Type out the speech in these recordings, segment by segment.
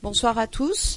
Bonsoir à tous.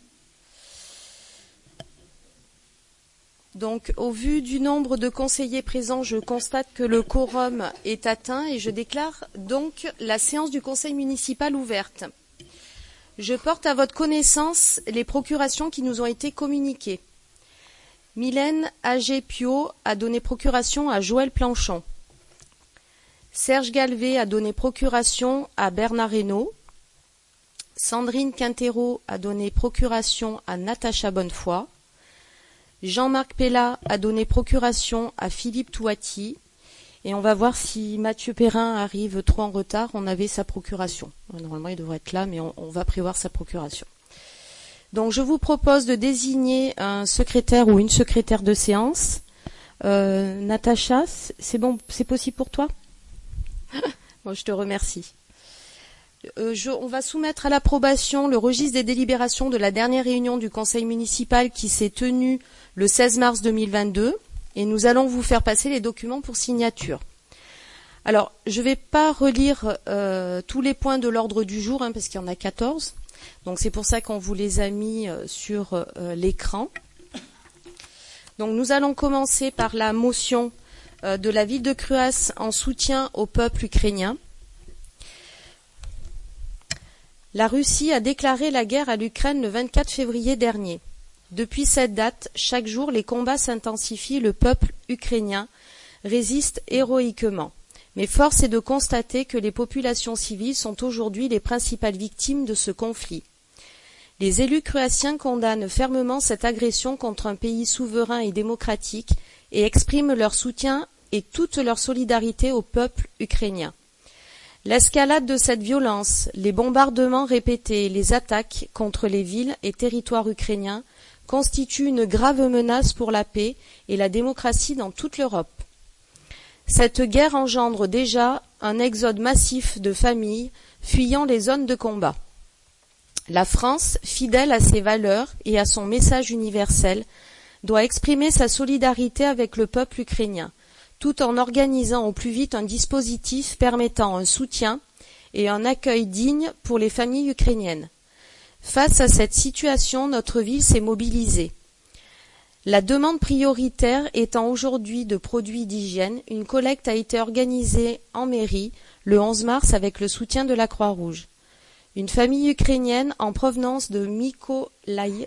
Donc, au vu du nombre de conseillers présents, je constate que le quorum est atteint et je déclare donc la séance du conseil municipal ouverte. Je porte à votre connaissance les procurations qui nous ont été communiquées. Mylène Agé-Pio a donné procuration à Joël Planchon. Serge Galvé a donné procuration à Bernard Hénault. Sandrine Quintero a donné procuration à Natacha Bonnefoy. Jean-Marc Pella a donné procuration à Philippe Touati. Et on va voir si Mathieu Perrin arrive trop en retard. On avait sa procuration. Normalement, il devrait être là, mais on va prévoir sa procuration. Donc, je vous propose de désigner un secrétaire ou une secrétaire de séance. Natacha, c'est bon, c'est possible pour toi? Bon, je te remercie. On va soumettre à l'approbation le registre des délibérations de la dernière réunion du conseil municipal qui s'est tenue le 16 mars 2022 et nous allons vous faire passer les documents pour signature. Alors, je ne vais pas relire tous les points de l'ordre du jour parce qu'il y en a 14. Donc c'est pour ça qu'on vous les a mis sur l'écran. Donc nous allons commencer par la motion de la ville de Cruas en soutien au peuple ukrainien. La Russie a déclaré la guerre à l'Ukraine le 24 février dernier. Depuis cette date, chaque jour, les combats s'intensifient, le peuple ukrainien résiste héroïquement. Mais force est de constater que les populations civiles sont aujourd'hui les principales victimes de ce conflit. Les élus cruaciens condamnent fermement cette agression contre un pays souverain et démocratique et expriment leur soutien et toute leur solidarité au peuple ukrainien. L'escalade de cette violence, les bombardements répétés et les attaques contre les villes et territoires ukrainiens constituent une grave menace pour la paix et la démocratie dans toute l'Europe. Cette guerre engendre déjà un exode massif de familles fuyant les zones de combat. La France, fidèle à ses valeurs et à son message universel, doit exprimer sa solidarité avec le peuple ukrainien, tout en organisant au plus vite un dispositif permettant un soutien et un accueil digne pour les familles ukrainiennes. Face à cette situation, notre ville s'est mobilisée. La demande prioritaire étant aujourd'hui de produits d'hygiène, une collecte a été organisée en mairie le 11 mars avec le soutien de la Croix-Rouge. Une famille ukrainienne en provenance de Mykolaïev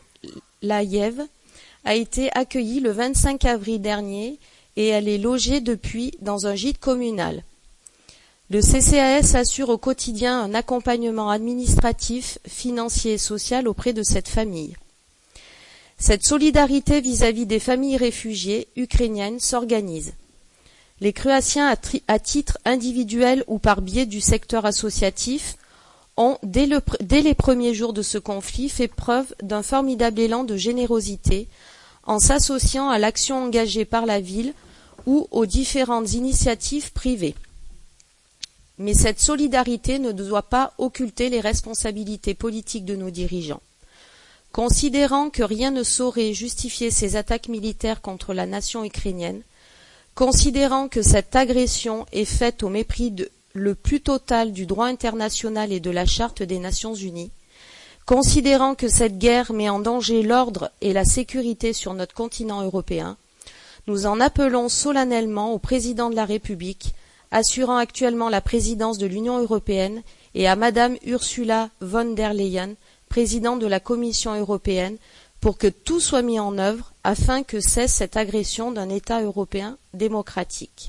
a été accueillie le 25 avril dernier et elle est logée depuis dans un gîte communal. Le CCAS assure au quotidien un accompagnement administratif, financier et social auprès de cette famille. Cette solidarité vis-à-vis des familles réfugiées ukrainiennes s'organise. Les Cruaciens, à titre individuel ou par biais du secteur associatif, ont, dès les premiers jours de ce conflit, fait preuve d'un formidable élan de générosité en s'associant à l'action engagée par la ville ou aux différentes initiatives privées. Mais cette solidarité ne doit pas occulter les responsabilités politiques de nos dirigeants. Considérant que rien ne saurait justifier ces attaques militaires contre la nation ukrainienne, considérant que cette agression est faite au mépris le plus total du droit international et de la Charte des Nations Unies, considérant que cette guerre met en danger l'ordre et la sécurité sur notre continent européen, nous en appelons solennellement au président de la République, assurant actuellement la présidence de l'Union européenne, et à Madame Ursula von der Leyen, présidente de la Commission européenne, pour que tout soit mis en œuvre afin que cesse cette agression d'un État européen démocratique.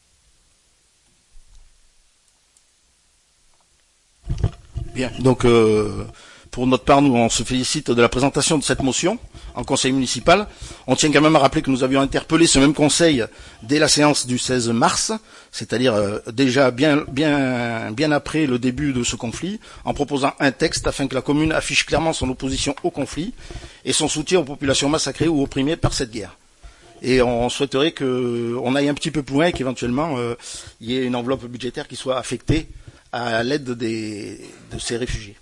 Bien, donc pour notre part, nous on se félicite de la présentation de cette motion en conseil municipal. On tient quand même à rappeler que nous avions interpellé ce même conseil dès la séance du 16 mars, c'est-à-dire déjà bien après le début de ce conflit, en proposant un texte afin que la commune affiche clairement son opposition au conflit et son soutien aux populations massacrées ou opprimées par cette guerre. Et on souhaiterait qu'on aille un petit peu plus loin et qu'éventuellement il y ait une enveloppe budgétaire qui soit affectée à l'aide de ces réfugiés.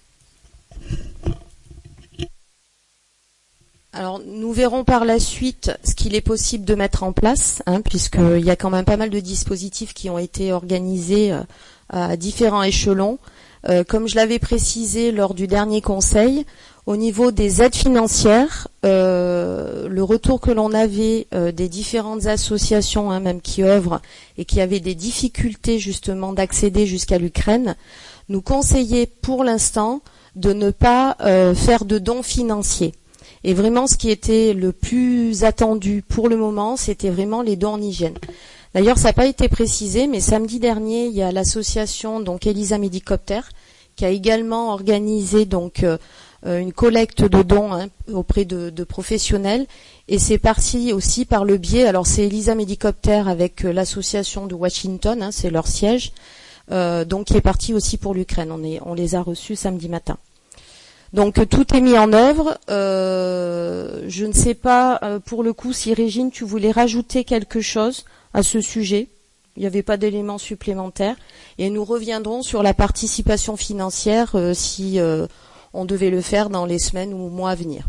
Alors, nous verrons par la suite ce qu'il est possible de mettre en place, puisqu'il y a quand même pas mal de dispositifs qui ont été organisés à différents échelons. Comme je l'avais précisé lors du dernier conseil, au niveau des aides financières, le retour que l'on avait des différentes associations, même qui œuvrent et qui avaient des difficultés justement d'accéder jusqu'à l'Ukraine, nous conseillait pour l'instant de ne pas faire de dons financiers. Et vraiment, ce qui était le plus attendu pour le moment, c'était vraiment les dons en hygiène. D'ailleurs, ça n'a pas été précisé, mais samedi dernier, il y a l'association donc Elisa Médicoptère qui a également organisé donc une collecte de dons auprès de professionnels. Et c'est parti aussi par le biais. Alors c'est Elisa Médicoptère avec l'association de Washington, c'est leur siège, donc qui est parti aussi pour l'Ukraine. On les a reçus samedi matin. Donc tout est mis en œuvre. Je ne sais pas pour le coup si Régine, tu voulais rajouter quelque chose à ce sujet. Il n'y avait pas d'éléments supplémentaires. Et nous reviendrons sur la participation financière si on devait le faire dans les semaines ou mois à venir.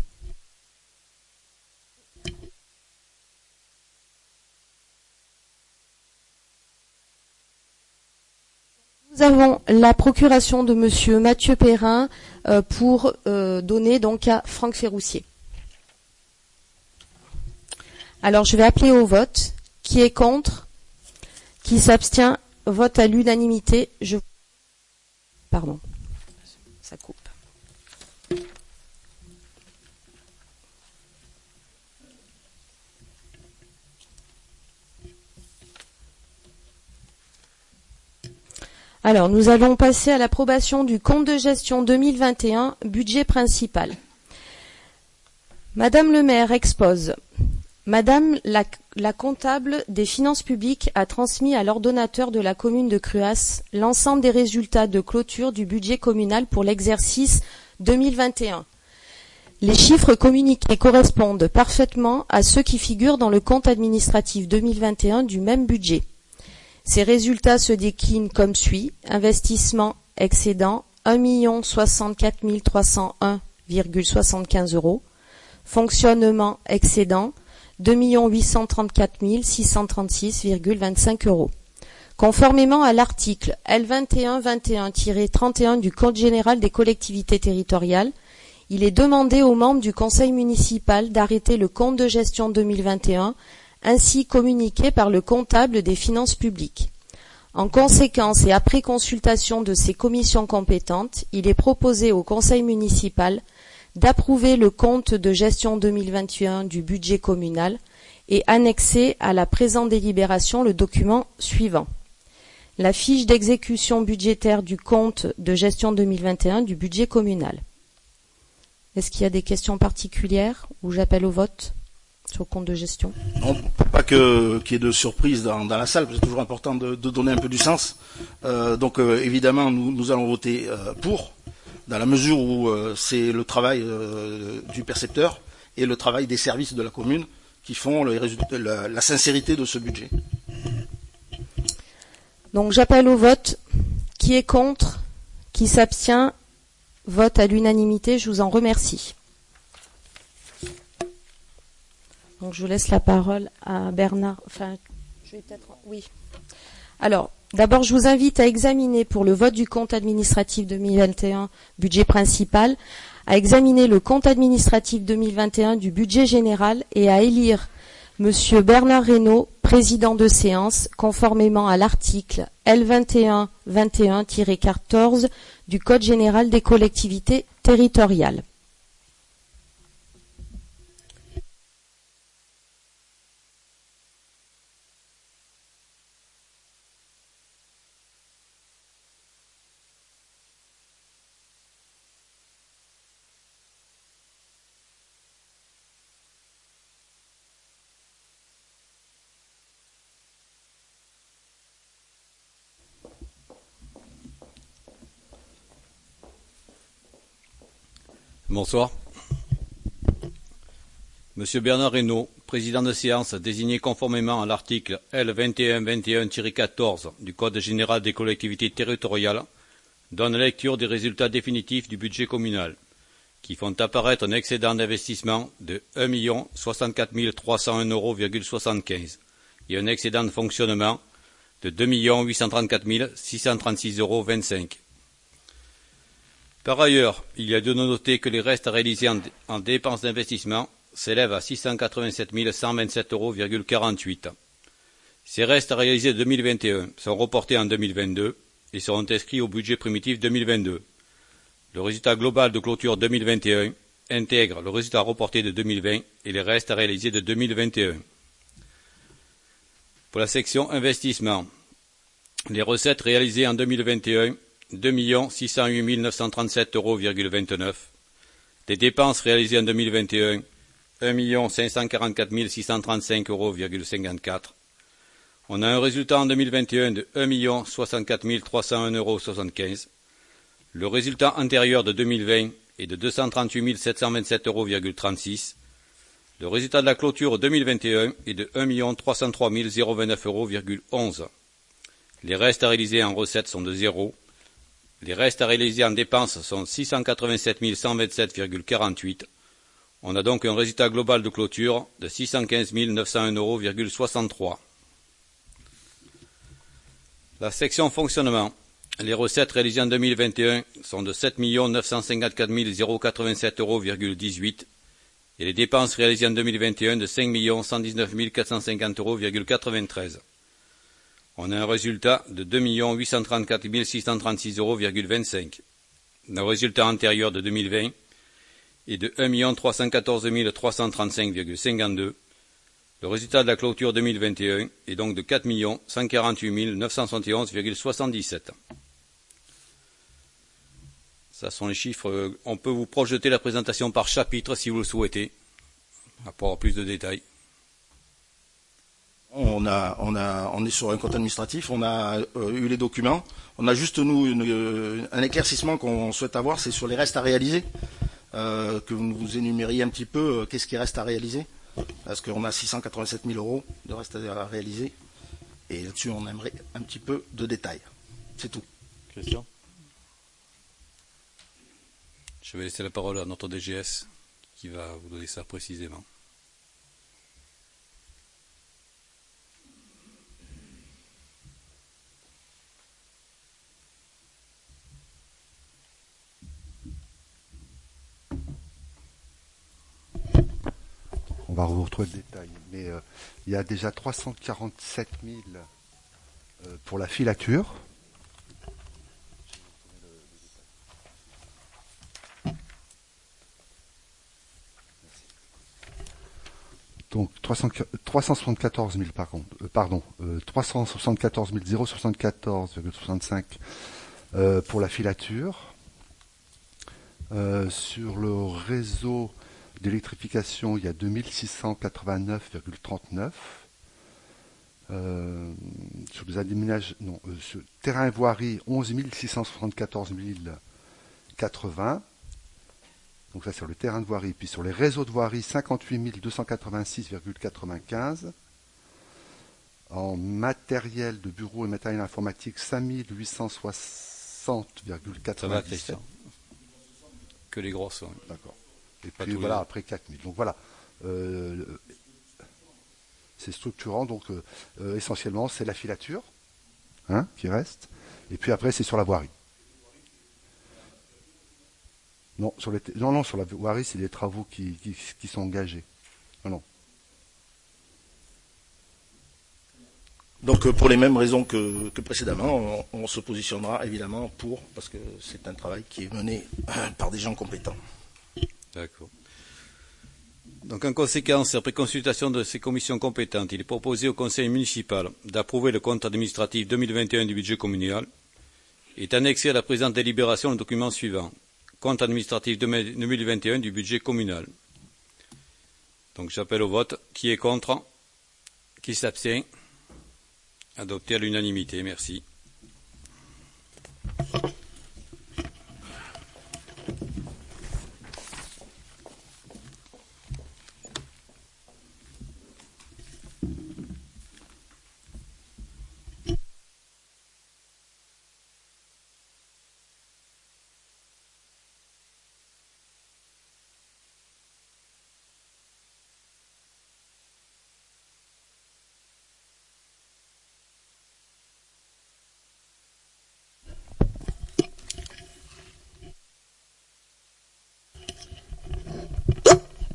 Nous avons la procuration de Monsieur Mathieu Perrin pour donner donc à Franck Ferroussier. Alors je vais appeler au vote. Qui est contre? Qui s'abstient? Vote à l'unanimité. Pardon, ça coupe. Alors, nous allons passer à l'approbation du compte de gestion 2021, budget principal. Madame le maire expose. Madame la comptable des finances publiques a transmis à l'ordonnateur de la commune de Cruas l'ensemble des résultats de clôture du budget communal pour l'exercice 2021. Les chiffres communiqués correspondent parfaitement à ceux qui figurent dans le compte administratif 2021 du même budget. Ces résultats se déclinent comme suit. Investissement excédent 1 064 301,75 €. Fonctionnement excédent 2 834 636,25 €. Conformément à l'article L2121-31 du Code général des collectivités territoriales, il est demandé aux membres du conseil municipal d'arrêter le compte de gestion 2021 ainsi communiqué par le comptable des finances publiques. En conséquence et après consultation de ces commissions compétentes, il est proposé au conseil municipal d'approuver le compte de gestion 2021 du budget communal et annexer à la présente délibération le document suivant. La fiche d'exécution budgétaire du compte de gestion 2021 du budget communal. Est-ce qu'il y a des questions particulières ou j'appelle au vote sur le compte de gestion? Non, pas qu'il y ait de surprise dans la salle, parce que c'est toujours important de donner un peu du sens. Évidemment, nous allons voter pour, dans la mesure où c'est le travail du percepteur et le travail des services de la commune qui font la sincérité de ce budget. Donc j'appelle au vote. Qui est contre? Qui s'abstient? Vote à l'unanimité, je vous en remercie. Donc je laisse la parole à Bernard. Oui. Alors, d'abord, je vous invite à examiner pour le vote du compte administratif 2021, budget principal, à examiner le compte administratif 2021 du budget général et à élire Monsieur Bernard Reynaud, président de séance, conformément à l'article L2121-14 du Code général des collectivités territoriales. Bonsoir. Monsieur Bernard Reynaud, président de séance désigné conformément à l'article L2121-14 du Code général des collectivités territoriales, donne lecture des résultats définitifs du budget communal, qui font apparaître un excédent d'investissement de 1 064 301,75 € et un excédent de fonctionnement de 2 834 636,25 €. Par ailleurs, il y a de noter que les restes à réaliser en dépenses d'investissement s'élèvent à 687 127,48 €. Ces restes à réaliser de 2021 sont reportés en 2022 et seront inscrits au budget primitif 2022. Le résultat global de clôture 2021 intègre le résultat reporté de 2020 et les restes à réaliser de 2021. Pour la section investissement, les recettes réalisées en 2021, 2 608 937,29 €. Les dépenses réalisées en 2021, 1 544 635,54 €. On a un résultat en 2021 de 1 064 301,75 €. Le résultat antérieur de 2020 est de 238 727,36 €. Le résultat de la clôture 2021 est de 1 303 029,11 €. Les restes à réaliser en recettes sont de 0. Les restes à réaliser en dépenses sont 687 127,48 €. On a donc un résultat global de clôture de 615 901,63 €. La section fonctionnement. Les recettes réalisées en 2021 sont de 7 954 087,18 € et les dépenses réalisées en 2021 de 5 119 450,93 €. On a un résultat de 2 834 636,25 €. Le résultat antérieur de 2020 est de 1 314 335,52 €. Le résultat de la clôture 2021 est donc de 4 148 971,77 €. Ça sont les chiffres. On peut vous projeter la présentation par chapitre si vous le souhaitez, pour avoir plus de détails. On est sur un compte administratif, on a eu les documents. On a juste, nous, un éclaircissement qu'on souhaite avoir, c'est sur les restes à réaliser. Que vous nous énumériez un petit peu qu'est-ce qui reste à réaliser. Parce qu'on a 687 000 € de restes à réaliser. Et là-dessus, on aimerait un petit peu de détails. C'est tout. Question ? Je vais laisser la parole à notre DGS qui va vous donner ça précisément. On va vous retrouver le détail, mais il y a déjà 347 000 pour la filature. Donc 374 000 374 074,65 pour la filature. Sur le réseau d'électrification, il y a 2689,39. Sur les aménages, sur terrain et voirie, 11 674,80. Donc ça sur le terrain de voirie. Puis sur les réseaux de voirie, 58 286,95. En matériel de bureau et matériel informatique, 5 860,97. Que les grosses. Oui. D'accord. Et puis voilà, après 4000. Donc voilà. C'est structurant. Donc essentiellement, c'est la filature qui reste. Et puis après, c'est sur la voirie. Non, sur la voirie, c'est les travaux qui sont engagés. Non. Donc pour les mêmes raisons que précédemment, on se positionnera évidemment pour, parce que c'est un travail qui est mené par des gens compétents. D'accord. Donc en conséquence, après consultation de ces commissions compétentes, il est proposé au conseil municipal d'approuver le compte administratif 2021 du budget communal. Est annexé à la présente délibération le document suivant. Compte administratif 2021 du budget communal. Donc j'appelle au vote. Qui est contre? Qui s'abstient? Adopté à l'unanimité. Merci.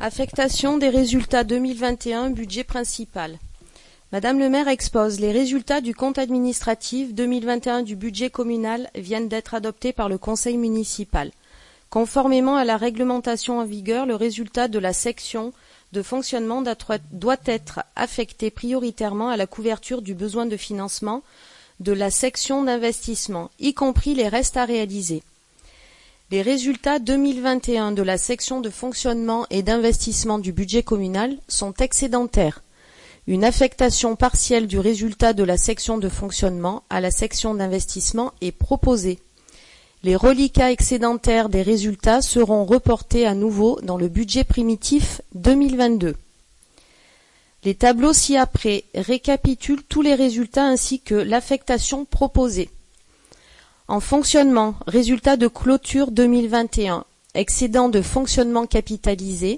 Affectation des résultats 2021, budget principal. Madame le maire expose les résultats du compte administratif 2021 du budget communal viennent d'être adoptés par le conseil municipal. Conformément à la réglementation en vigueur, le résultat de la section de fonctionnement doit être affecté prioritairement à la couverture du besoin de financement de la section d'investissement, y compris les restes à réaliser. Les résultats 2021 de la section de fonctionnement et d'investissement du budget communal sont excédentaires. Une affectation partielle du résultat de la section de fonctionnement à la section d'investissement est proposée. Les reliquats excédentaires des résultats seront reportés à nouveau dans le budget primitif 2022. Les tableaux ci-après récapitulent tous les résultats ainsi que l'affectation proposée. En fonctionnement, résultat de clôture 2021, excédent de fonctionnement capitalisé,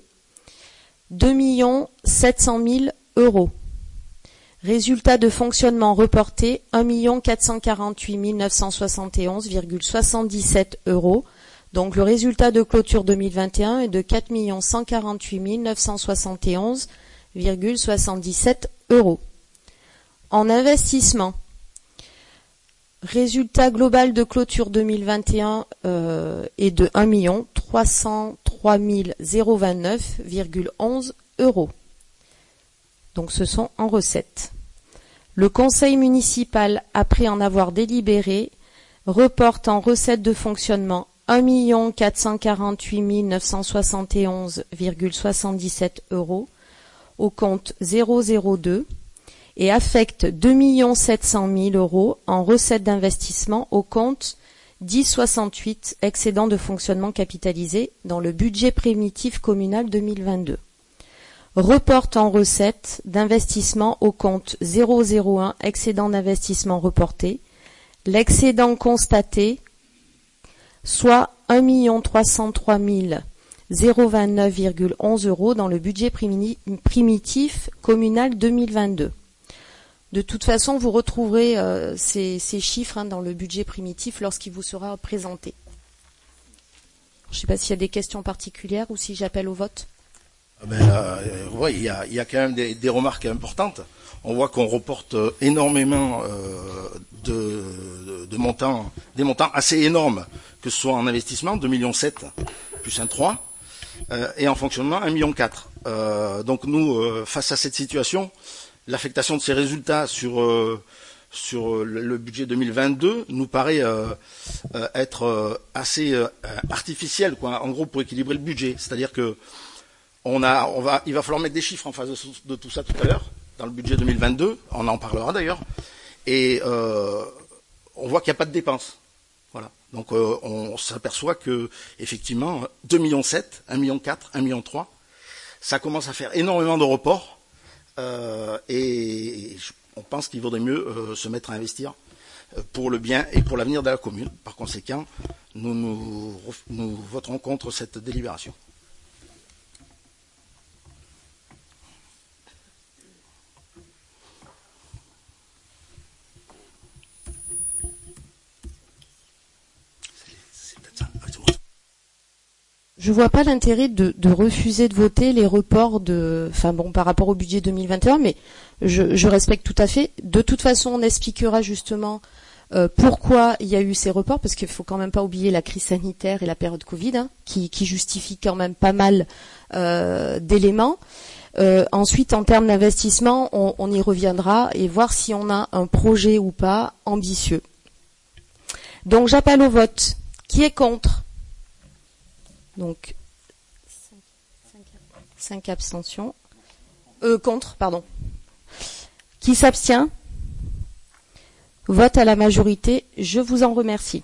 2 700 000 €. Résultat de fonctionnement reporté, 1 448 971,77 €. Donc le résultat de clôture 2021 est de 4 148 971,77 €. En investissement, résultat global de clôture 2021 est de 1 303 029,11 €. Donc ce sont en recettes. Le conseil municipal, après en avoir délibéré, reporte en recettes de fonctionnement 1 448 971,77 € au compte 002 et affecte 2 700 000 € en recettes d'investissement au compte 1068 excédent de fonctionnement capitalisé dans le budget primitif communal 2022. Reporte en recettes d'investissement au compte 001 excédent d'investissement reporté, l'excédent constaté, soit 1 303 029,11 € dans le budget primitif communal 2022. De toute façon, vous retrouverez ces chiffres dans le budget primitif lorsqu'il vous sera présenté. Je ne sais pas s'il y a des questions particulières ou si j'appelle au vote. Oui, il y a quand même des remarques importantes. On voit qu'on reporte énormément de montants, des montants assez énormes, que ce soit en investissement, 2,7 millions plus 1,3 et en fonctionnement 1,4 million. Donc nous, face à cette situation, l'affectation de ces résultats sur le budget 2022 nous paraît être assez artificielle, quoi. En gros, pour équilibrer le budget, c'est-à-dire que il va falloir mettre des chiffres en face de tout ça tout à l'heure, dans le budget 2022, on en parlera d'ailleurs, et on voit qu'il n'y a pas de dépenses. Voilà. Donc on s'aperçoit que effectivement 2,7 millions, 1,4 million, 1,3 million, ça commence à faire énormément de reports, et on pense qu'il vaudrait mieux se mettre à investir pour le bien et pour l'avenir de la commune. Par conséquent, nous voterons contre cette délibération. Je vois pas l'intérêt de refuser de voter les reports par rapport au budget 2021, mais je respecte tout à fait. De toute façon, on expliquera justement pourquoi il y a eu ces reports, parce qu'il faut quand même pas oublier la crise sanitaire et la période Covid, qui justifie quand même pas mal d'éléments. Ensuite, en termes d'investissement, on y reviendra et voir si on a un projet ou pas ambitieux. Donc j'appelle au vote. Qui est contre ? Donc, 5 abstentions. Contre, pardon. Qui s'abstient ? Vote à la majorité. Je vous en remercie.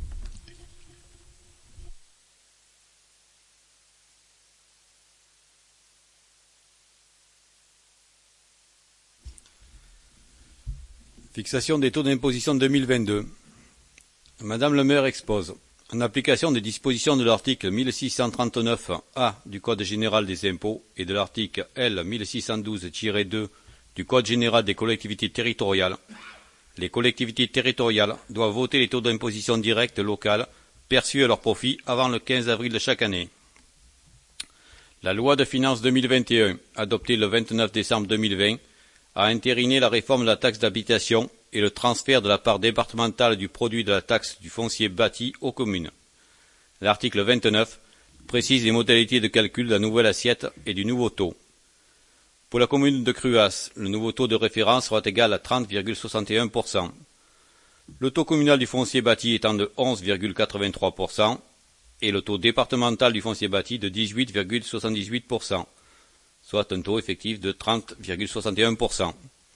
Fixation des taux d'imposition 2022. Madame le maire expose. En application des dispositions de l'article 1639A du Code général des impôts et de l'article L 1612-2 du Code général des collectivités territoriales, les collectivités territoriales doivent voter les taux d'imposition directe locale perçus à leur profit avant le 15 avril de chaque année. La loi de finances 2021, adoptée le 29 décembre 2020, a entériné la réforme de la taxe d'habitation et le transfert de la part départementale du produit de la taxe du foncier bâti aux communes. L'article 29 précise les modalités de calcul de la nouvelle assiette et du nouveau taux. Pour la commune de Cruas, le nouveau taux de référence sera égal à 30,61%. Le taux communal du foncier bâti étant de 11,83% et le taux départemental du foncier bâti de 18,78%, soit un taux effectif de 30,61%.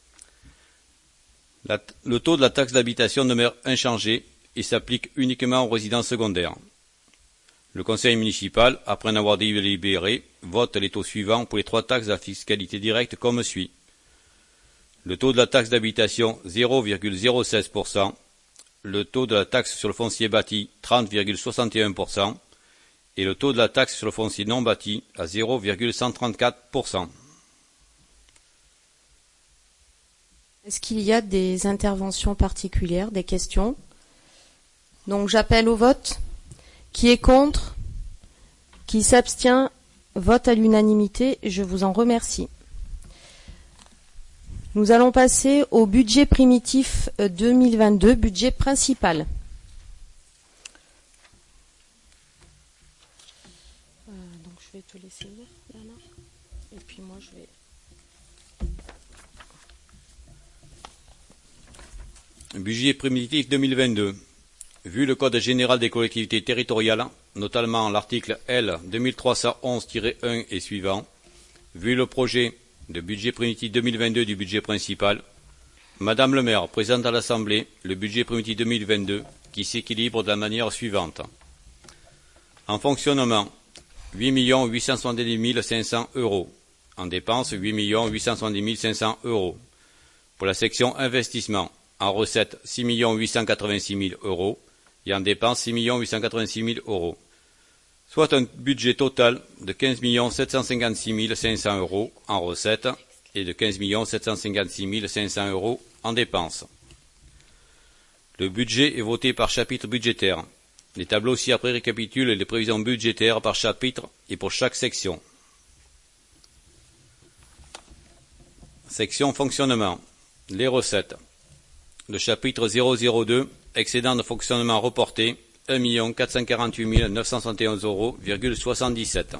Le taux de la taxe d'habitation demeure inchangé et s'applique uniquement aux résidences secondaires. Le conseil municipal, après en avoir délibéré, vote les taux suivants pour les 3 taxes à fiscalité directe comme suit. Le taux de la taxe d'habitation 0,016%, le taux de la taxe sur le foncier bâti 30,61% et le taux de la taxe sur le foncier non bâti à 0,134%. Est-ce qu'il y a des interventions particulières, des questions? Donc j'appelle au vote. Qui est contre? Qui s'abstient? Vote à l'unanimité. Je vous en remercie. Nous allons passer au budget primitif 2022, budget principal. Donc je vais te laisser lire, Bernard. Et puis moi je vais... Budget primitif 2022. Vu le Code général des collectivités territoriales, notamment l'article L 2311-1 et suivant, vu le projet de budget primitif 2022 du budget principal, Madame le maire présente à l'Assemblée le budget primitif 2022 qui s'équilibre de la manière suivante. En fonctionnement, 8 870 500 euros. En dépenses, 8 870 500 euros. Pour la section investissement, en recettes, 6 886 000 euros. Et en dépenses, 6 886 000 euros. Soit un budget total de 15 756 500 euros en recettes et de 15 756 500 euros en dépenses. Le budget est voté par chapitre budgétaire. Les tableaux ci-après récapitulent les prévisions budgétaires par chapitre et pour chaque section. Section fonctionnement. Les recettes. Le chapitre 002, excédent de fonctionnement reporté, 1 448 971 euros, 77.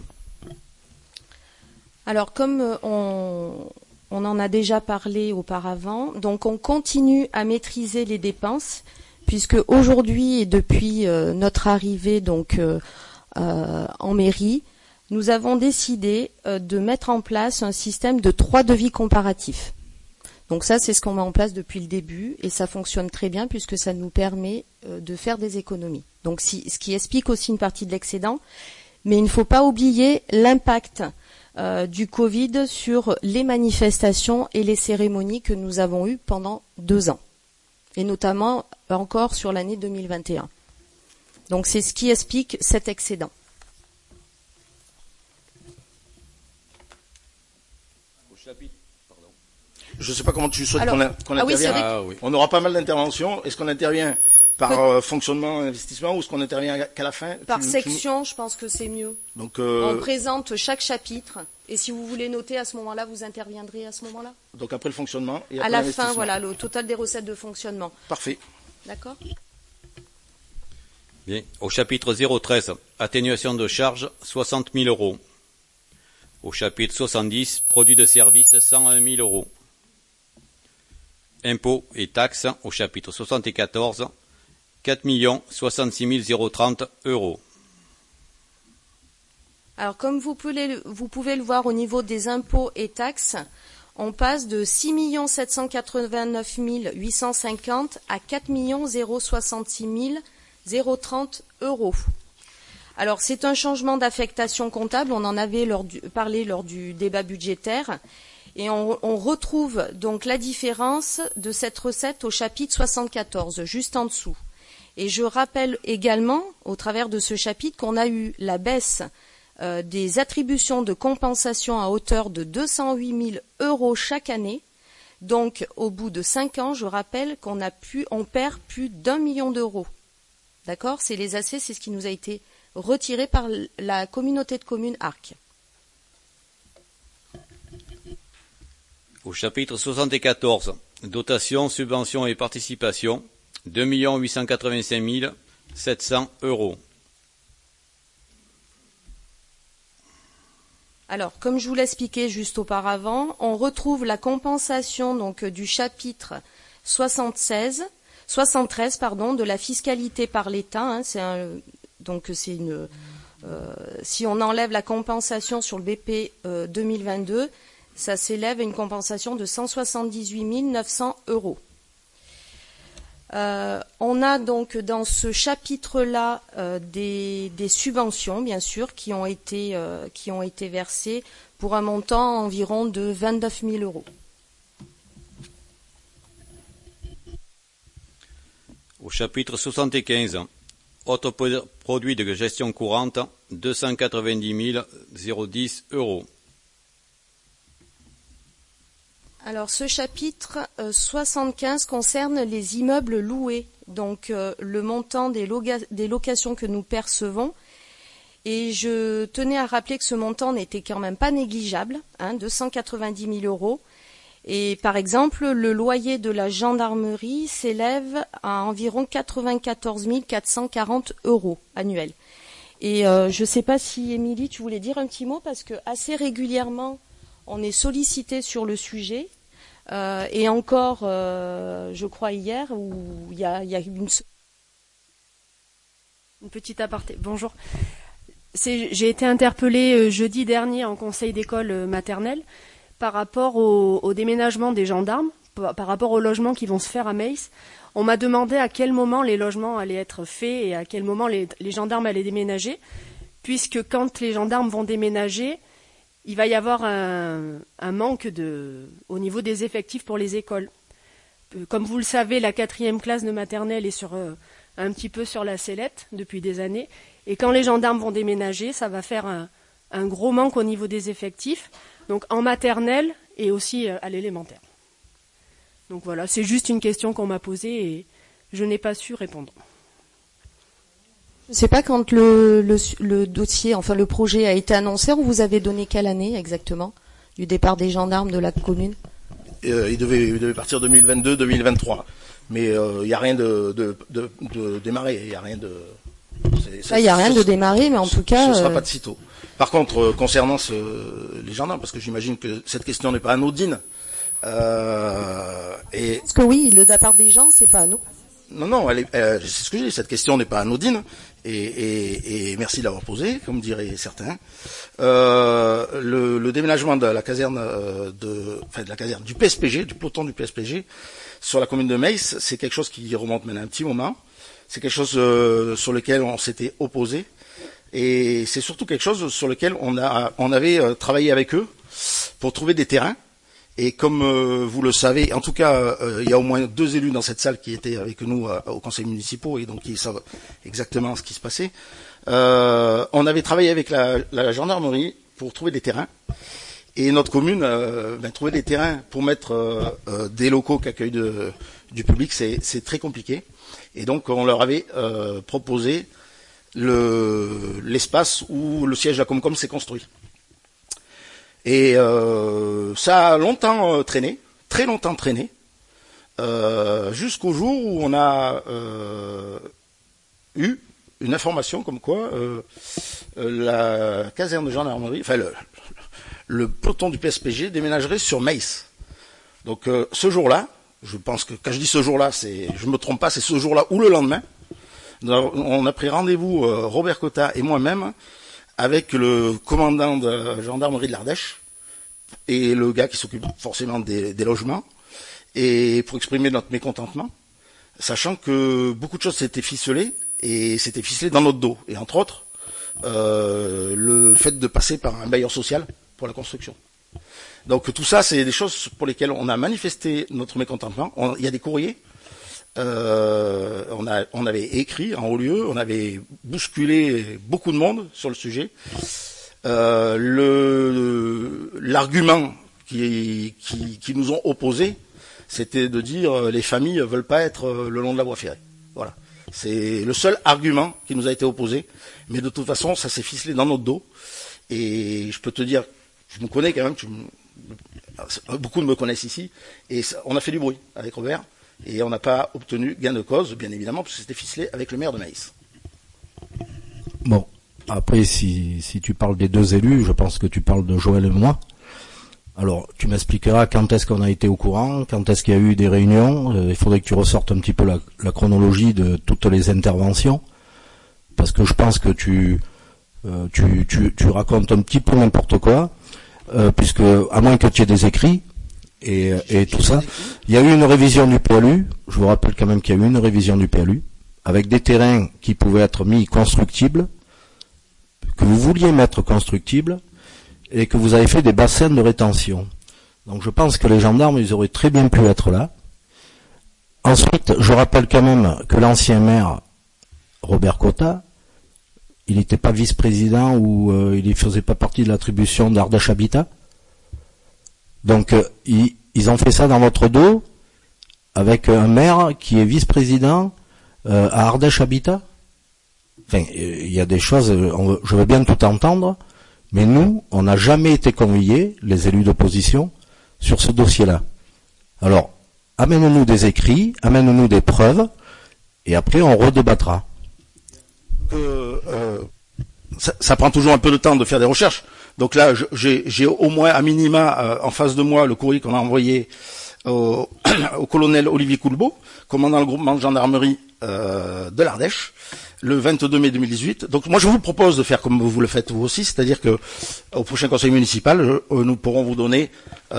Alors, comme on en a déjà parlé auparavant, donc on continue à maîtriser les dépenses, puisque aujourd'hui et depuis notre arrivée donc en mairie, nous avons décidé de mettre en place un système de 3 devis comparatifs. Donc ça, c'est ce qu'on met en place depuis le début et ça fonctionne très bien puisque ça nous permet de faire des économies. Donc ce qui explique aussi une partie de l'excédent, mais il ne faut pas oublier l'impact du Covid sur les manifestations et les cérémonies que nous avons eues pendant 2 ans, et notamment encore sur l'année 2021. Donc c'est ce qui explique cet excédent. Je ne sais pas comment tu souhaites qu'on intervienne. Oui, on aura pas mal d'interventions. Est-ce qu'on intervient par fonctionnement, investissement, ou est-ce qu'on intervient qu'à la fin? Par section, je pense que c'est mieux. Donc, on présente chaque chapitre, et si vous voulez noter à ce moment-là, vous interviendrez à ce moment-là. Donc après le fonctionnement et à après la fin, voilà, le total des recettes de fonctionnement. Parfait. D'accord. Bien. Au chapitre 013, atténuation de charges, 60 000 euros. Au chapitre 70, produits de services, 101 000 euros. Impôts et taxes, au chapitre 74, 4 66 030 euros. Alors, comme vous pouvez le voir au niveau des impôts et taxes, on passe de 6 789 850 à 4 066 030 euros. Alors, c'est un changement d'affectation comptable, on en avait parlé lors du débat budgétaire, et on retrouve donc la différence de cette recette au chapitre 74, juste en dessous. Et je rappelle également, au travers de ce chapitre, qu'on a eu la baisse des attributions de compensation à hauteur de 208 000 euros chaque année. Donc, au bout de 5 ans, je rappelle on perd plus d'1 million d'euros. D'accord? C'est les AC, c'est ce qui nous a été retiré par la communauté de communes Arc. Au chapitre 74, dotation, subventions et participation, 2 885 700 €. Alors, comme je vous l'expliquais juste auparavant, on retrouve la compensation donc du chapitre 73 de la fiscalité par l'État. Si on enlève la compensation sur le BP 2022, ça s'élève à une compensation de 178 900 €. On a donc dans ce chapitre-là des subventions, bien sûr, qui ont été versées pour un montant environ de 29 000 €. Au chapitre 75, autres produits de gestion courante, 290 010 €. Alors ce chapitre 75 concerne les immeubles loués, donc le montant des locations que nous percevons. Et je tenais à rappeler que ce montant n'était quand même pas négligeable, 290 000 €. Et par exemple, le loyer de la gendarmerie s'élève à environ 94 440 € annuels. Et je ne sais pas si, Émilie, tu voulais dire un petit mot, parce que assez régulièrement, on est sollicité sur le sujet. Et encore, je crois hier, où il y a une petite aparté. Bonjour. J'ai été interpellée jeudi dernier en conseil d'école maternelle par rapport au déménagement des gendarmes, par rapport aux logements qui vont se faire à Meiss. On m'a demandé à quel moment les logements allaient être faits et à quel moment les gendarmes allaient déménager, puisque quand les gendarmes vont déménager, il va y avoir un manque au niveau des effectifs pour les écoles. Comme vous le savez, la 4e classe de maternelle est un petit peu sur la sellette depuis des années. Et quand les gendarmes vont déménager, ça va faire un gros manque au niveau des effectifs, donc en maternelle et aussi à l'élémentaire. Donc voilà, c'est juste une question qu'on m'a posée et je n'ai pas su répondre. Je ne sais pas quand le dossier, enfin le projet a été annoncé, ou vous avez donné quelle année exactement du départ des gendarmes de la commune? Il devait partir 2022-2023, mais il n'y a rien de démarré, il n'y a rien de... Il n'y a rien de démarré, mais en tout cas... Ce ne sera pas de sitôt. Par contre, concernant les gendarmes, parce que j'imagine que cette question n'est pas anodine... Parce que oui, le départ des gens, c'est pas à nous. Non, c'est ce que j'ai dit, cette question n'est pas anodine, et merci de l'avoir posée, comme diraient certains. Le déménagement de la caserne du PSPG, du peloton du PSPG, sur la commune de Meiss, c'est quelque chose qui remonte maintenant un petit moment. C'est quelque chose sur lequel on s'était opposé, et c'est surtout quelque chose sur lequel on avait travaillé avec eux pour trouver des terrains. Et comme vous le savez, en tout cas, il y a au moins 2 élus dans cette salle qui étaient avec nous au conseil municipal et donc ils savent exactement ce qui se passait. On avait travaillé avec la gendarmerie pour trouver des terrains. Et notre commune, trouver des terrains pour mettre des locaux qui accueillent du public, c'est très compliqué. Et donc on leur avait proposé l'espace où le siège de la Comcom s'est construit. Et ça a longtemps traîné, très longtemps traîné, jusqu'au jour où on a eu une information comme quoi la caserne de gendarmerie, enfin le peloton du PSPG déménagerait sur Meiss. Donc ce jour-là, je pense que quand je dis ce jour-là, je me trompe pas, c'est ce jour-là ou le lendemain, on a pris rendez-vous, Robert Cotta et moi-même, avec le commandant de la gendarmerie de l'Ardèche et le gars qui s'occupe forcément des logements, et pour exprimer notre mécontentement, sachant que beaucoup de choses s'étaient ficelées, et s'étaient ficelées dans notre dos. Et entre autres, le fait de passer par un bailleur social pour la construction. Donc tout ça, c'est des choses pour lesquelles on a manifesté notre mécontentement. Il y a des courriers. On avait écrit en haut lieu, on avait bousculé beaucoup de monde sur le sujet. L'argument qui nous ont opposés, c'était de dire les familles veulent pas être le long de la voie ferrée. Voilà, c'est le seul argument qui nous a été opposé. Mais de toute façon, ça s'est ficelé dans notre dos. Et je peux te dire, je me connais quand même, beaucoup me connaissent ici, et on a fait du bruit avec Robert, et on n'a pas obtenu gain de cause, bien évidemment, parce que c'était ficelé avec le maire de Maïs. Bon, après, si tu parles des deux élus, je pense que tu parles de Joël et moi. Alors, tu m'expliqueras quand est-ce qu'on a été au courant, quand est-ce qu'il y a eu des réunions. Il faudrait que tu ressortes un petit peu la chronologie de toutes les interventions, parce que je pense que tu racontes un petit peu n'importe quoi, puisque à moins que tu aies des écrits et tout ça, il y a eu une révision du PLU. Je vous rappelle quand même qu'il y a eu une révision du PLU avec des terrains qui pouvaient être mis constructibles, que vous vouliez mettre constructibles, et que vous avez fait des bassins de rétention. Donc je pense que les gendarmes, ils auraient très bien pu être là. Ensuite, je rappelle quand même que l'ancien maire, Robert Cotta, il n'était pas vice-président ou il ne faisait pas partie de l'attribution d'Ardèche Habitat. Donc ils ont fait ça dans votre dos, avec un maire qui est vice-président à Ardèche Habitat. Enfin, il y a des choses, je veux bien tout entendre, mais nous, on n'a jamais été conviés, les élus d'opposition, sur ce dossier-là. Alors, amène-nous des écrits, amène-nous des preuves, et après on redébattra. Ça prend toujours un peu de temps de faire des recherches. Donc là, j'ai au moins à minima en face de moi le courrier qu'on a envoyé au colonel Olivier Coulbeau, commandant le groupement de gendarmerie de l'Ardèche, le 22 mai 2018. Donc moi je vous propose de faire comme vous le faites vous aussi, c'est-à-dire que au prochain conseil municipal, nous pourrons vous donner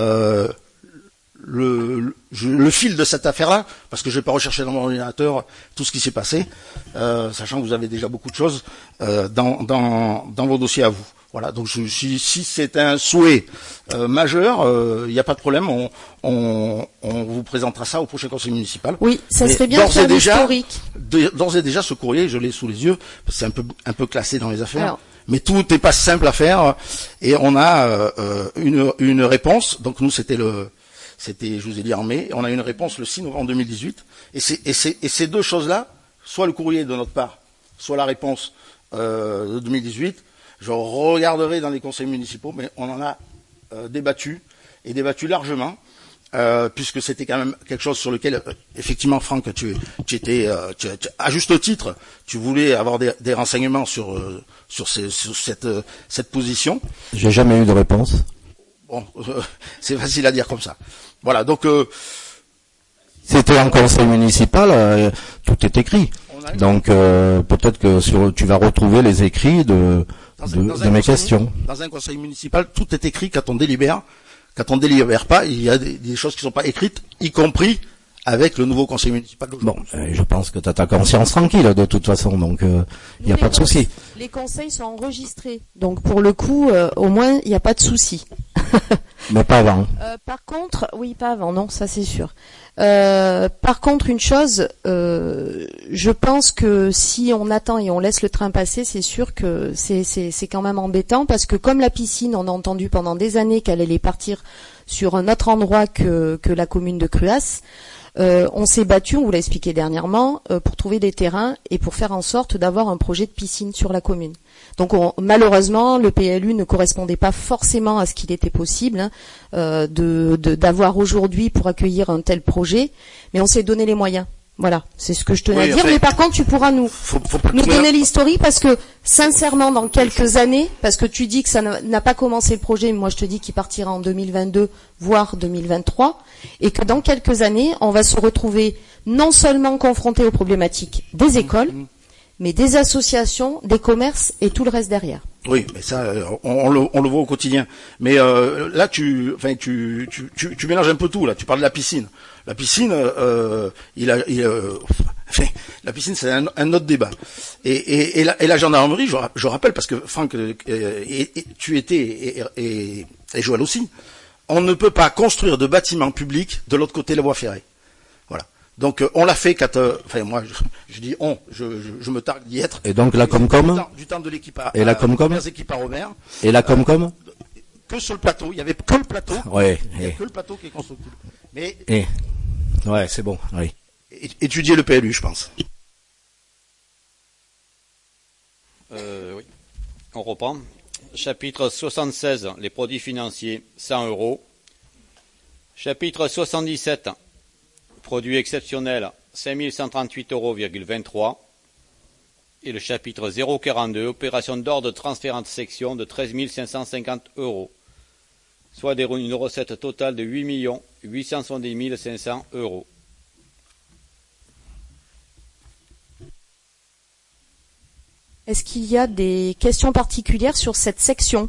le fil de cette affaire-là, parce que je vais pas rechercher dans mon ordinateur tout ce qui s'est passé, sachant que vous avez déjà beaucoup de choses dans vos dossiers à vous. Voilà, donc si c'est un souhait majeur, il n'y a pas de problème, on vous présentera ça au prochain conseil municipal. Oui, ça serait bien de faire l'historique. D'ores et déjà, ce courrier, je l'ai sous les yeux, parce que c'est un peu classé dans les affaires. Alors, mais tout n'est pas simple à faire, et on a une réponse. Donc nous, c'était, je vous ai dit en mai, on a une réponse le 6 novembre 2018, et ces deux choses-là, soit le courrier de notre part, soit la réponse de 2018. Je regarderai dans les conseils municipaux, mais on en a débattu largement, puisque c'était quand même quelque chose sur lequel, effectivement, Franck, tu étais, à juste titre, tu voulais avoir des renseignements sur cette position. J'ai jamais eu de réponse. Bon, c'est facile à dire comme ça. Voilà, donc c'était en conseil municipal, tout est écrit. Donc peut-être que tu vas retrouver les écrits de mes questions. Dans un conseil municipal, tout est écrit quand on délibère. Quand on délibère pas, il y a des choses qui sont pas écrites, y compris avec le nouveau conseil municipal. Bon, je pense que tu as ta conscience tranquille de toute façon, donc il n'y a pas de souci. Les conseils sont enregistrés, donc pour le coup, au moins il n'y a pas de souci. Mais pas avant. Par contre, oui, pas avant, non, ça c'est sûr. Par contre, une chose, je pense que si on attend et on laisse le train passer, c'est sûr que c'est quand même embêtant, parce que comme la piscine, on a entendu pendant des années qu'elle allait partir sur un autre endroit que la commune de Cruas. On s'est battu, on vous l'a expliqué dernièrement, pour trouver des terrains et pour faire en sorte d'avoir un projet de piscine sur la commune. Donc malheureusement, le PLU ne correspondait pas forcément à ce qu'il était possible d'avoir aujourd'hui pour accueillir un tel projet, mais on s'est donné les moyens. Voilà, c'est ce que je tenais à dire. Mais par contre, tu pourras nous donner l'historique, parce que sincèrement, dans quelques années, parce que tu dis que ça n'a pas commencé le projet, mais moi je te dis qu'il partira en 2022, voire 2023, et que dans quelques années, on va se retrouver non seulement confronté aux problématiques des écoles, mais des associations, des commerces et tout le reste derrière. Oui, mais ça, on le voit au quotidien. Mais là, tu mélanges un peu tout. Là, tu parles de la piscine. La piscine, la piscine, c'est un autre débat. Et la gendarmerie, je rappelle, parce que Franck, tu étais et Joël aussi, on ne peut pas construire de bâtiments publics de l'autre côté de la voie ferrée. Voilà. Donc on l'a fait moi je dis je me targue d'y être. Et donc la Comcom du temps de l'équipe à, et la Comcom équipes à Robert. Et la Comcom que sur le plateau, il y avait que le plateau. Ouais. Il y a que le plateau qui est constructible. Mais ouais, c'est bon, oui. Étudier le PLU, je pense. Oui. On reprend. Chapitre 76, les produits financiers, 100 €. Chapitre 77. Produits exceptionnels, 5138,23 €. Et le chapitre 042, opération d'ordre de transfert entre sections de 13 550 €. Soit une recette totale de 8 870 500 €. Est-ce qu'il y a des questions particulières sur cette section?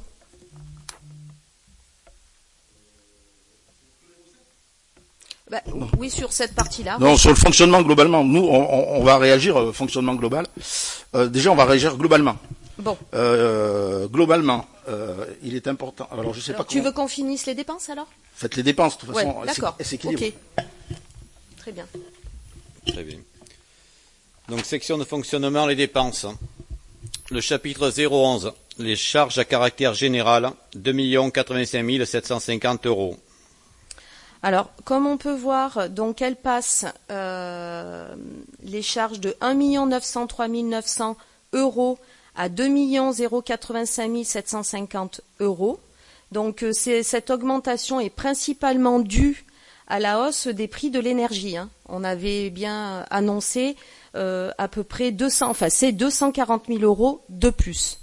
Oui, sur cette partie-là. Non, sur le fonctionnement globalement. Nous, on va réagir fonctionnement global. Déjà, on va réagir globalement. Bon. Globalement, il est important. Alors, je sais pas. Tu veux qu'on finisse les dépenses alors? Faites les dépenses, de toute façon. Ouais, d'accord. S'équilibre. Ok. Très bien. Très bien. Donc, section de fonctionnement, les dépenses. Le chapitre 011, les charges à caractère général, 2 85 750 €. Alors, comme on peut voir, donc elle passe les charges de 1 903 900 € à 2 085 750 €. Donc, cette augmentation est principalement due à la hausse des prix de l'énergie. On avait bien annoncé à peu près 240 000 € de plus.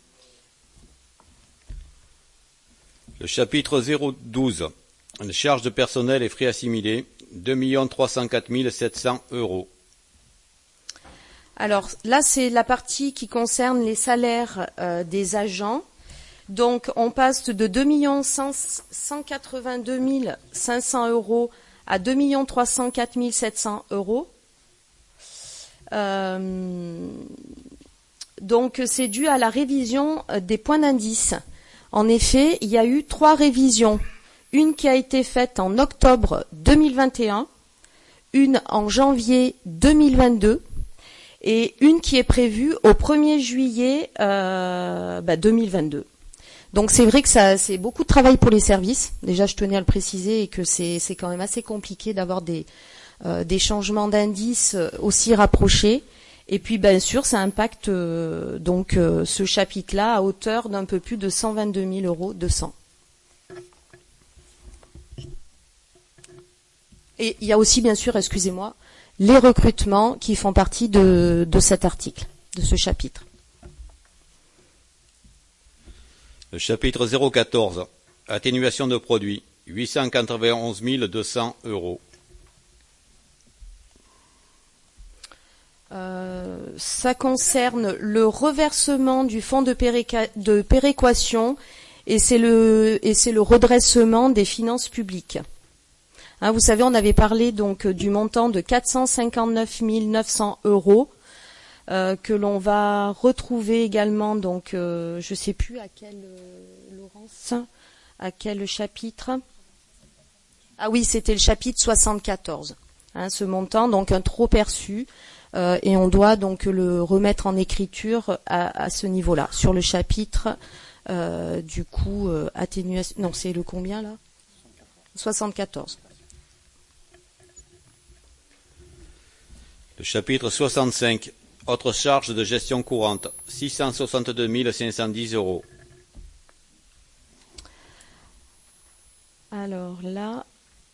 Le chapitre 012. Les charges de personnel et frais assimilés, 2 304 700 €. Alors là, c'est la partie qui concerne les salaires des agents. Donc on passe de 2 182 500 € à 2 304 700 €. Donc c'est dû à la révision des points d'indice. En effet, il y a eu 3 révisions. Une qui a été faite en octobre 2021, une en janvier 2022 et une qui est prévue au 1er juillet 2022. Donc c'est vrai que c'est beaucoup de travail pour les services. Déjà, je tenais à le préciser et que c'est quand même assez compliqué d'avoir des changements d'indices aussi rapprochés. Et puis bien sûr, ça impacte ce chapitre-là à hauteur d'un peu plus de 122 000 €. Et il y a aussi, bien sûr, excusez-moi, les recrutements qui font partie de cet article, de ce chapitre. Le chapitre 014, atténuation de produits, 891 200 €. Ça concerne le reversement du fonds de péréquation et c'est le redressement des finances publiques. Vous savez, on avait parlé donc du montant de 459 900 € que l'on va retrouver également. Donc, je ne sais plus à quel chapitre. Ah oui, c'était le chapitre 74. Ce montant, donc un trop perçu, et on doit donc le remettre en écriture à ce niveau-là, sur le chapitre du coup atténuation. Non, c'est le combien là? 74. Le chapitre 65, autres charges de gestion courante, 662 510 €. Alors là,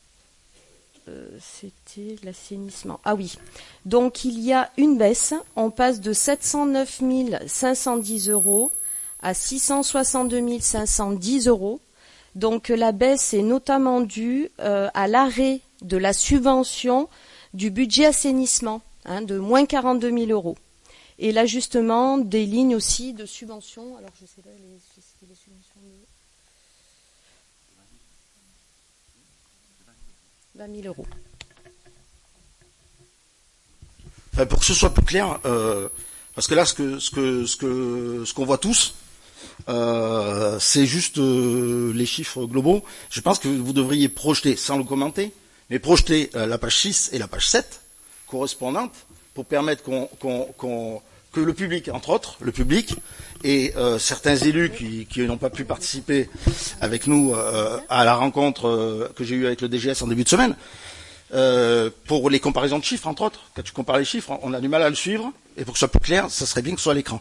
c'était l'assainissement. Ah oui, donc il y a une baisse, on passe de 709 510 € à 662 510 €. Donc la baisse est notamment due à l'arrêt de la subvention du budget assainissement, de moins 42 000 €. Et l'ajustement des lignes aussi de subvention. Alors je sais pas, les subventions de 20 000 €. Enfin, pour que ce soit plus clair, parce que là, ce qu'on voit tous, c'est juste les chiffres globaux. Je pense que vous devriez projeter, sans le commenter, mais projeter la page 6 et la page 7 correspondantes pour permettre que le public, entre autres, le public et certains élus qui n'ont pas pu participer avec nous à la rencontre que j'ai eue avec le DGS en début de semaine, pour les comparaisons de chiffres, entre autres. Quand tu compares les chiffres, on a du mal à le suivre, et pour que ce soit plus clair, ça serait bien que ce soit à l'écran.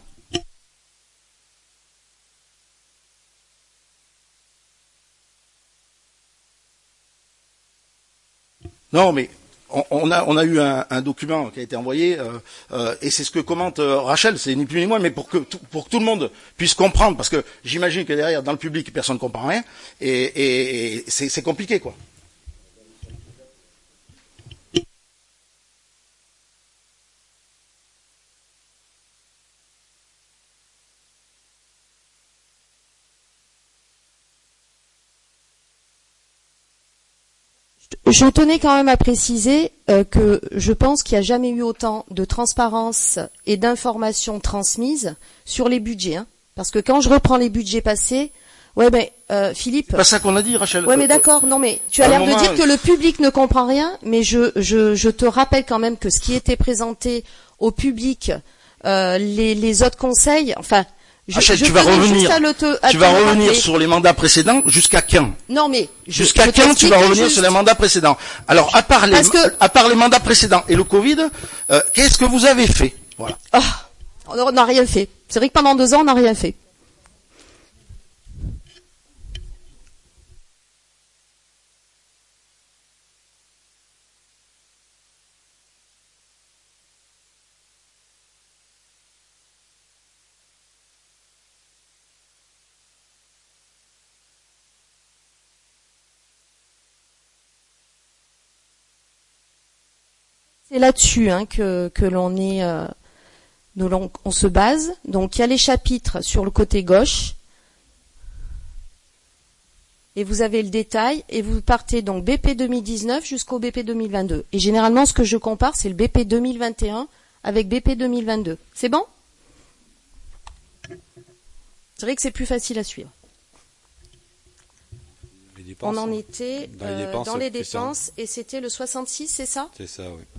Non, mais on a eu un document qui a été envoyé et c'est ce que commente Rachel, c'est ni plus ni moins, mais pour que tout le monde puisse comprendre, parce que j'imagine que derrière, dans le public, personne ne comprend rien et c'est compliqué, quoi. Je tenais quand même à préciser que je pense qu'il n'y a jamais eu autant de transparence et d'informations transmises sur les budgets. Hein. Parce que quand je reprends les budgets passés, Philippe... C'est pas ça qu'on a dit, Rachel. Ouais, mais d'accord, non, mais tu as l'air de dire que le public ne comprend rien, mais je te rappelle quand même que ce qui était présenté au public, les autres conseils, enfin... Rachel, tu vas revenir sur les mandats précédents jusqu'à quand? Non, mais jusqu'à quand tu vas revenir sur les mandats précédents? Alors, à part les mandats précédents et le Covid, qu'est-ce que vous avez fait? Voilà. On n'a rien fait. C'est vrai que pendant 2 ans, on n'a rien fait. C'est là-dessus que on se base. Donc il y a les chapitres sur le côté gauche et vous avez le détail et vous partez donc BP 2019 jusqu'au BP 2022. Et généralement ce que je compare c'est le BP 2021 avec BP 2022. C'est bon? C'est vrai que c'est plus facile à suivre. On en était dans les dépenses et c'était le 66, c'est ça? C'est ça, oui.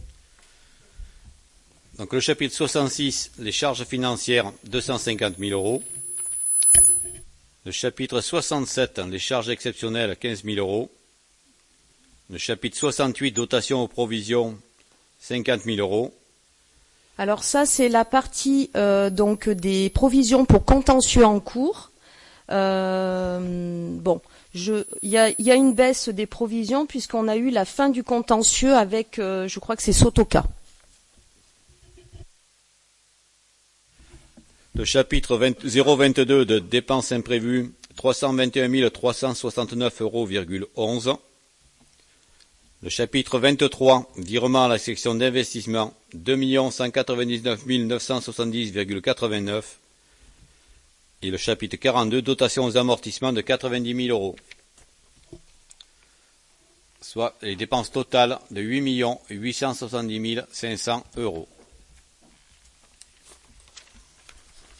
Donc le chapitre 66, les charges financières, 250 000 euros. Le chapitre 67, les charges exceptionnelles, 15 000 euros. Le chapitre 68, dotation aux provisions, 50 000 euros. Alors ça, c'est la partie donc des provisions pour contentieux en cours. Bon, il y a une baisse des provisions puisqu'on a eu la fin du contentieux avec, je crois que c'est Sotoka. Le chapitre 022 de dépenses imprévues, 321 369,11 €. Le chapitre 23, virement à la section d'investissement, 2 199 970,89 €. Et le chapitre 42, dotation aux amortissements de 90 000 euros. Soit les dépenses totales de 8 870 500 €.